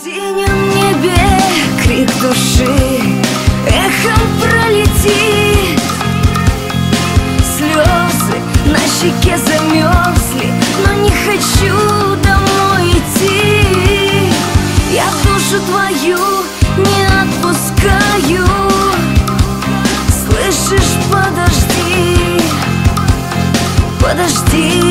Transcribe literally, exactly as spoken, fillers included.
синем небе крик души эхом пролетит. Слезы на щеке замерзли, но не хочу домой идти. Я душу твою не отпускаю. Слышишь, подожди, подожди.